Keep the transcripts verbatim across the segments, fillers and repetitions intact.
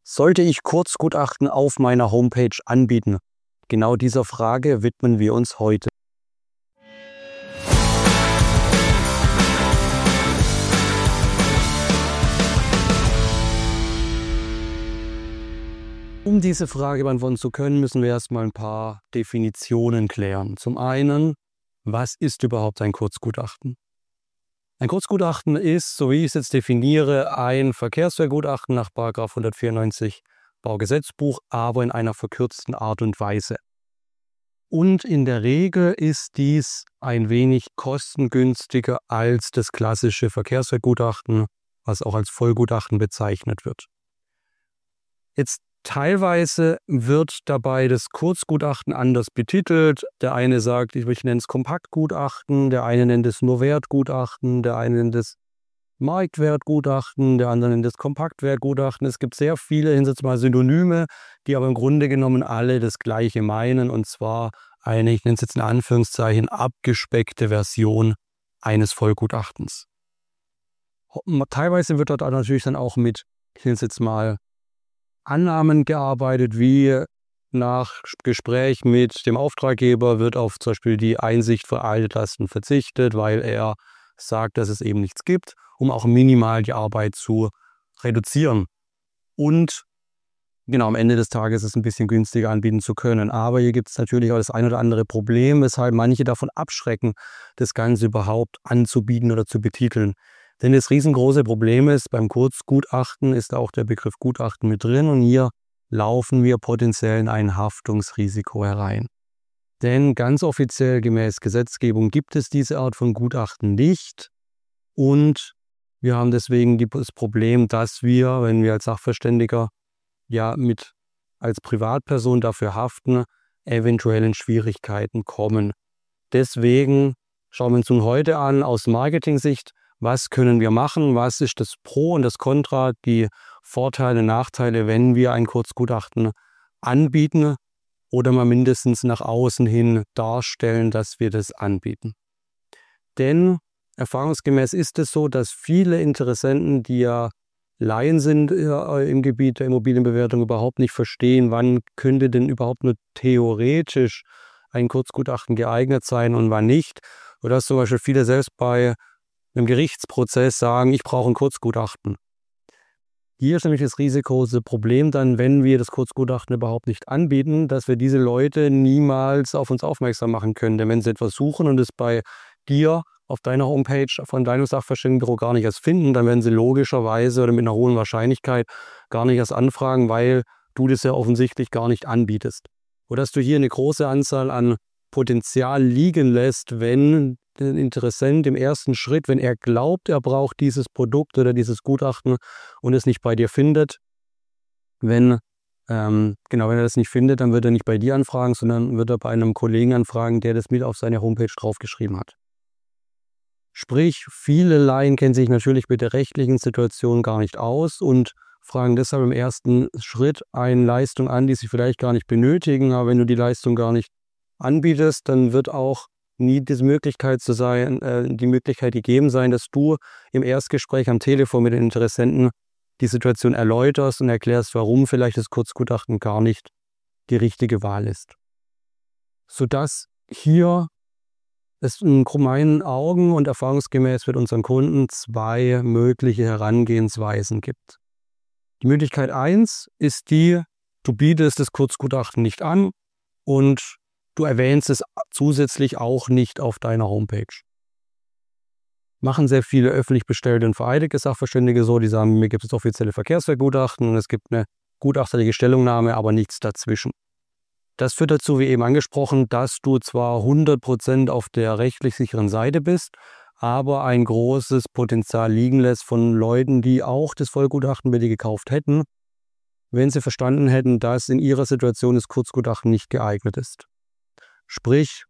Sollte ich Kurzgutachten auf meiner Homepage anbieten? Genau dieser Frage widmen wir uns heute. Um diese Frage beantworten zu können, müssen wir erstmal ein paar Definitionen klären. Zum einen, was ist überhaupt ein Kurzgutachten? Ein Kurzgutachten ist, so wie ich es jetzt definiere, ein Verkehrswehrgutachten nach Paragraph hundertvierundneunzig Baugesetzbuch, aber in einer verkürzten Art und Weise. Und in der Regel ist dies ein wenig kostengünstiger als das klassische Verkehrswehrgutachten, was auch als Vollgutachten bezeichnet wird. Jetzt teilweise wird dabei das Kurzgutachten anders betitelt. Der eine sagt, ich, ich nenne es Kompaktgutachten, der eine nennt es nur Wertgutachten, der eine nennt es Marktwertgutachten, der andere nennt es Kompaktwertgutachten. Es gibt sehr viele, hinsetzt mal Synonyme, die aber im Grunde genommen alle das Gleiche meinen, und zwar eine, ich nenne es jetzt in Anführungszeichen, abgespeckte Version eines Vollgutachtens. Teilweise wird dort natürlich dann auch mit, ich nenne es jetzt mal, Annahmen gearbeitet, wie nach Gespräch mit dem Auftraggeber wird auf zum Beispiel die Einsicht für Altlasten verzichtet, weil er sagt, dass es eben nichts gibt, um auch minimal die Arbeit zu reduzieren und genau am Ende des Tages es ein bisschen günstiger anbieten zu können. Aber hier gibt es natürlich auch das ein oder andere Problem, weshalb manche davon abschrecken, das Ganze überhaupt anzubieten oder zu betiteln. Denn das riesengroße Problem ist, beim Kurzgutachten ist auch der Begriff Gutachten mit drin, und hier laufen wir potenziell in ein Haftungsrisiko herein. Denn ganz offiziell gemäß Gesetzgebung gibt es diese Art von Gutachten nicht, und wir haben deswegen das Problem, dass wir, wenn wir als Sachverständiger ja mit als Privatperson dafür haften, eventuell in Schwierigkeiten kommen. Deswegen schauen wir uns nun heute an aus Marketing-Sicht, was können wir machen, was ist das Pro und das Contra, die Vorteile, Nachteile, wenn wir ein Kurzgutachten anbieten oder mal mindestens nach außen hin darstellen, dass wir das anbieten. Denn erfahrungsgemäß ist es so, dass viele Interessenten, die ja Laien sind im Gebiet der Immobilienbewertung, überhaupt nicht verstehen, wann könnte denn überhaupt nur theoretisch ein Kurzgutachten geeignet sein und wann nicht. Oder dass zum Beispiel viele selbst bei einem Gerichtsprozess sagen, ich brauche ein Kurzgutachten. Hier ist nämlich das risikolose Problem dann, wenn wir das Kurzgutachten überhaupt nicht anbieten, dass wir diese Leute niemals auf uns aufmerksam machen können. Denn wenn sie etwas suchen und es bei dir auf deiner Homepage von deinem Sachverständigenbüro gar nicht erst finden, dann werden sie logischerweise oder mit einer hohen Wahrscheinlichkeit gar nicht erst anfragen, weil du das ja offensichtlich gar nicht anbietest. Oder dass du hier eine große Anzahl an Potenzial liegen lässt, wenn der Interessent im ersten Schritt, wenn er glaubt, er braucht dieses Produkt oder dieses Gutachten und es nicht bei dir findet, wenn, ähm, genau, wenn er das nicht findet, dann wird er nicht bei dir anfragen, sondern wird er bei einem Kollegen anfragen, der das mit auf seine Homepage draufgeschrieben hat. Sprich, viele Laien kennen sich natürlich mit der rechtlichen Situation gar nicht aus und fragen deshalb im ersten Schritt eine Leistung an, die sie vielleicht gar nicht benötigen, aber wenn du die Leistung gar nicht anbietest, dann wird auch nie diese Möglichkeit zu sein, äh, die Möglichkeit gegeben sein, dass du im Erstgespräch am Telefon mit den Interessenten die Situation erläuterst und erklärst, warum vielleicht das Kurzgutachten gar nicht die richtige Wahl ist. Sodass hier es in meinen Augen und erfahrungsgemäß mit unseren Kunden zwei mögliche Herangehensweisen gibt. Die Möglichkeit eins ist die, du bietest das Kurzgutachten nicht an und du erwähnst es zusätzlich auch nicht auf deiner Homepage. Machen sehr viele öffentlich bestellte und vereidigte Sachverständige so, die sagen, mir gibt es offizielle Verkehrswehrgutachten und es gibt eine gutachterliche Stellungnahme, aber nichts dazwischen. Das führt dazu, wie eben angesprochen, dass du zwar hundert Prozent auf der rechtlich sicheren Seite bist, aber ein großes Potenzial liegen lässt von Leuten, die auch das Vollgutachten bei dir gekauft hätten, wenn sie verstanden hätten, dass in ihrer Situation das Kurzgutachten nicht geeignet ist. Sprich,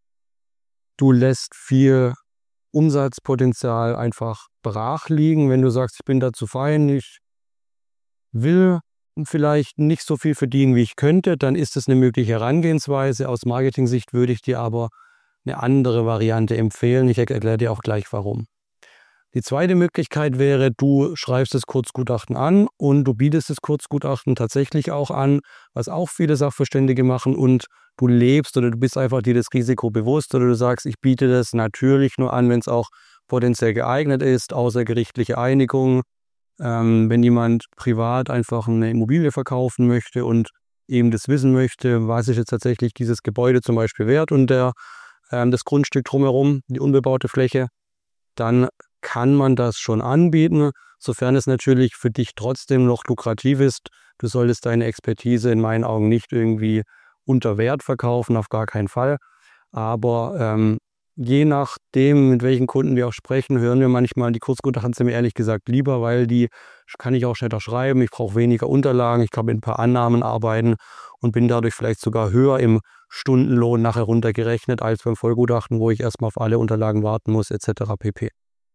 du lässt viel Umsatzpotenzial einfach brach liegen, wenn du sagst, ich bin dazu fein, ich will vielleicht nicht so viel verdienen, wie ich könnte, dann ist das eine mögliche Herangehensweise. Aus Marketing-Sicht würde ich dir aber eine andere Variante empfehlen. Ich erkläre dir auch gleich warum. Die zweite Möglichkeit wäre, du schreibst das Kurzgutachten an und du bietest das Kurzgutachten tatsächlich auch an, was auch viele Sachverständige machen, und du lebst oder du bist einfach dir das Risiko bewusst, oder du sagst, ich biete das natürlich nur an, wenn es auch potenziell geeignet ist, außergerichtliche Einigung, ähm, wenn jemand privat einfach eine Immobilie verkaufen möchte und eben das wissen möchte, was ist jetzt tatsächlich dieses Gebäude zum Beispiel wert und der, ähm, das Grundstück drumherum, die unbebaute Fläche, dann kann man das schon anbieten, sofern es natürlich für dich trotzdem noch lukrativ ist. Du solltest deine Expertise in meinen Augen nicht irgendwie unter Wert verkaufen, auf gar keinen Fall. Aber ähm, je nachdem, mit welchen Kunden wir auch sprechen, hören wir manchmal die Kurzgutachten sind mir ehrlich gesagt lieber, weil die kann ich auch schneller schreiben, ich brauche weniger Unterlagen, ich kann mit ein paar Annahmen arbeiten und bin dadurch vielleicht sogar höher im Stundenlohn nachher runtergerechnet als beim Vollgutachten, wo ich erstmal auf alle Unterlagen warten muss, et cetera pp.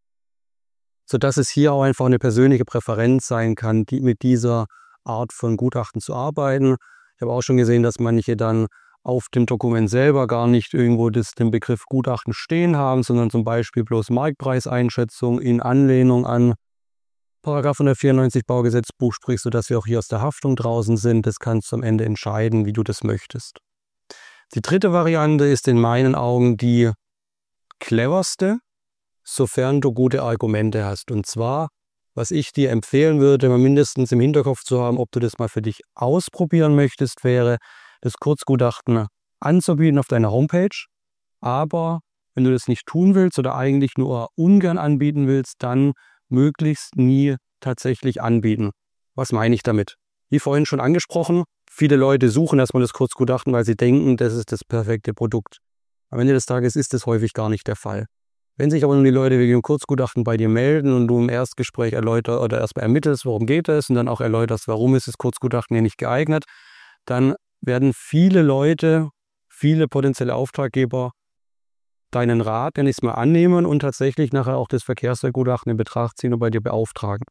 Sodass es hier auch einfach eine persönliche Präferenz sein kann, die mit dieser Art von Gutachten zu arbeiten. Ich habe auch schon gesehen, dass manche dann auf dem Dokument selber gar nicht irgendwo das, den Begriff Gutachten stehen haben, sondern zum Beispiel bloß Marktpreiseinschätzung in Anlehnung an Paragraph hundertvierundneunzig Baugesetzbuch, sprich, sodass wir auch hier aus der Haftung draußen sind. Das kannst du am Ende entscheiden, wie du das möchtest. Die dritte Variante ist in meinen Augen die cleverste, sofern du gute Argumente hast. Und zwar, was ich dir empfehlen würde, mal mindestens im Hinterkopf zu haben, ob du das mal für dich ausprobieren möchtest, wäre, das Kurzgutachten anzubieten auf deiner Homepage. Aber wenn du das nicht tun willst oder eigentlich nur ungern anbieten willst, dann möglichst nie tatsächlich anbieten. Was meine ich damit? Wie vorhin schon angesprochen, viele Leute suchen erstmal das Kurzgutachten, weil sie denken, das ist das perfekte Produkt. Am Ende des Tages ist das häufig gar nicht der Fall. Wenn sich aber nun die Leute wegen dem Kurzgutachten bei dir melden und du im Erstgespräch erläuterst oder erstmal ermittelst, worum geht es, und dann auch erläuterst, warum ist das Kurzgutachten hier nicht geeignet, dann werden viele Leute, viele potenzielle Auftraggeber deinen Rat, nenne ich es mal, annehmen und tatsächlich nachher auch das Verkehrswertgutachten in Betracht ziehen und bei dir beauftragen.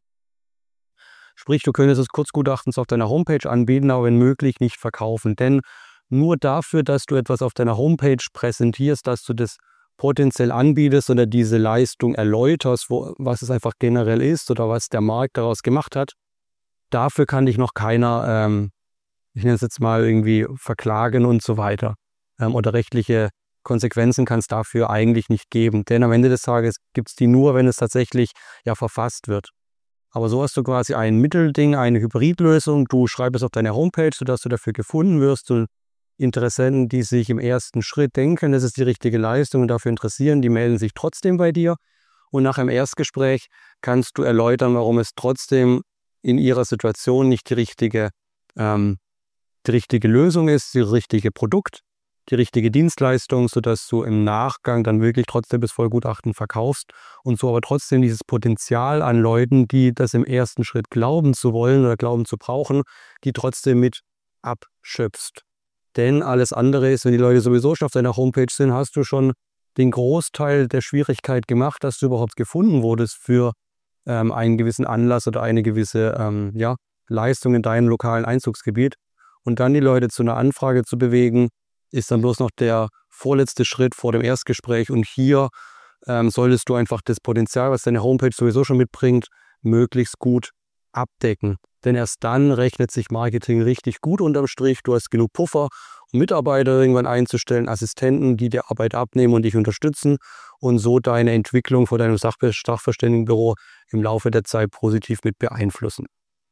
Sprich, du könntest das Kurzgutachten auf deiner Homepage anbieten, aber wenn möglich nicht verkaufen. Denn nur dafür, dass du etwas auf deiner Homepage präsentierst, dass du das potenziell anbietest oder diese Leistung erläuterst, wo, was es einfach generell ist oder was der Markt daraus gemacht hat, dafür kann dich noch keiner, ähm, ich nenne es jetzt mal irgendwie, verklagen und so weiter. Ähm, oder rechtliche Konsequenzen kann es dafür eigentlich nicht geben. Denn am Ende des Tages gibt es die nur, wenn es tatsächlich ja verfasst wird. Aber so hast du quasi ein Mittelding, eine Hybridlösung. Du schreibst auf deiner Homepage, sodass du dafür gefunden wirst und Interessenten, die sich im ersten Schritt denken, das ist die richtige Leistung und dafür interessieren, die melden sich trotzdem bei dir. Und nach einem Erstgespräch kannst du erläutern, warum es trotzdem in ihrer Situation nicht die richtige, ähm, die richtige Lösung ist, das richtige Produkt, die richtige Dienstleistung, sodass du im Nachgang dann wirklich trotzdem das Vollgutachten verkaufst und so aber trotzdem dieses Potenzial an Leuten, die das im ersten Schritt glauben zu wollen oder glauben zu brauchen, die trotzdem mit abschöpfst. Denn alles andere ist, wenn die Leute sowieso schon auf deiner Homepage sind, hast du schon den Großteil der Schwierigkeit gemacht, dass du überhaupt gefunden wurdest für ähm, einen gewissen Anlass oder eine gewisse ähm, ja, Leistung in deinem lokalen Einzugsgebiet. Und dann die Leute zu einer Anfrage zu bewegen, ist dann bloß noch der vorletzte Schritt vor dem Erstgespräch. Und hier ähm, solltest du einfach das Potenzial, was deine Homepage sowieso schon mitbringt, möglichst gut abdecken. Denn erst dann rechnet sich Marketing richtig gut unterm Strich. Du hast genug Puffer, um Mitarbeiter irgendwann einzustellen, Assistenten, die dir Arbeit abnehmen und dich unterstützen und so deine Entwicklung vor deinem Sachbe- Sachverständigenbüro im Laufe der Zeit positiv mit beeinflussen.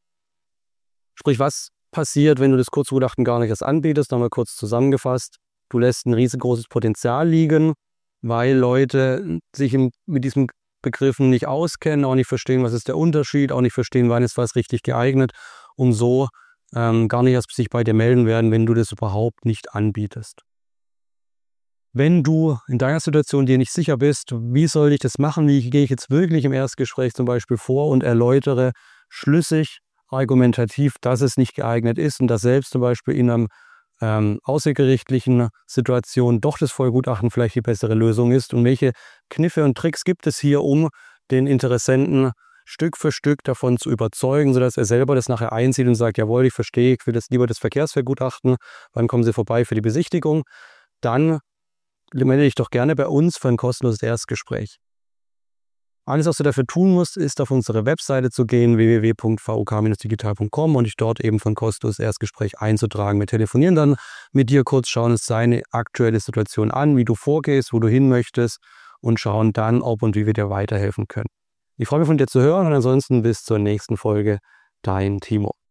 Sprich, was passiert, wenn du das Kurzgutachten gar nicht erst anbietest? Nochmal kurz zusammengefasst. Du lässt ein riesengroßes Potenzial liegen, weil Leute sich im, mit diesen Begriffen nicht auskennen, auch nicht verstehen, was ist der Unterschied, auch nicht verstehen, wann ist was richtig geeignet, um so ähm, gar nicht erst sich bei dir melden werden, wenn du das überhaupt nicht anbietest. Wenn du in deiner Situation dir nicht sicher bist, wie soll ich das machen, wie gehe ich jetzt wirklich im Erstgespräch zum Beispiel vor und erläutere schlüssig, argumentativ, dass es nicht geeignet ist und dass selbst zum Beispiel in einem ähm, außergerichtlichen Situation doch das Vollgutachten vielleicht die bessere Lösung ist und welche Kniffe und Tricks gibt es hier, um den Interessenten Stück für Stück davon zu überzeugen, sodass er selber das nachher einsieht und sagt, jawohl, ich verstehe, ich will das lieber das Verkehrswertgutachten, wann kommen Sie vorbei für die Besichtigung, dann melde dich doch gerne bei uns für ein kostenloses Erstgespräch. Alles, was du dafür tun musst, ist auf unsere Webseite zu gehen, w w w punkt v o k Bindestrich digital punkt com, und dich dort eben für ein kostenloses Erstgespräch einzutragen. Wir telefonieren dann mit dir kurz, schauen uns deine aktuelle Situation an, wie du vorgehst, wo du hin möchtest, und schauen dann, ob und wie wir dir weiterhelfen können. Ich freue mich, von dir zu hören, und ansonsten bis zur nächsten Folge. Dein Timo.